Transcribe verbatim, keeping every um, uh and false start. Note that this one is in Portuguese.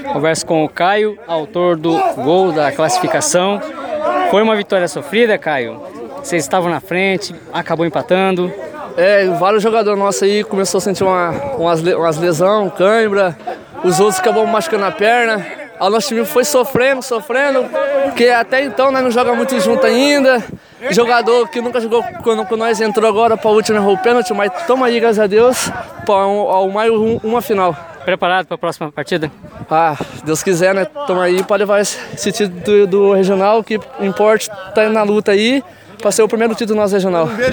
Converso com o Caio, autor do gol da classificação. Foi uma vitória sofrida, Caio? Vocês estavam na frente, acabou empatando. É, vários jogadores nossos aí começaram a sentir uma, umas, umas lesões, cãibra. Os outros acabou machucando a perna. O nosso time foi sofrendo, sofrendo, porque até então nós não jogamos muito junto ainda. Jogador que nunca jogou quando, quando nós entrou agora para o último errou o pênalti, mas toma aí, graças a Deus, para um, mais um, uma final. Preparado para a próxima partida? Ah, Deus quiser, né? Toma aí para levar esse, esse título do, do regional, que importa tá na luta aí, para ser o primeiro título do nosso regional.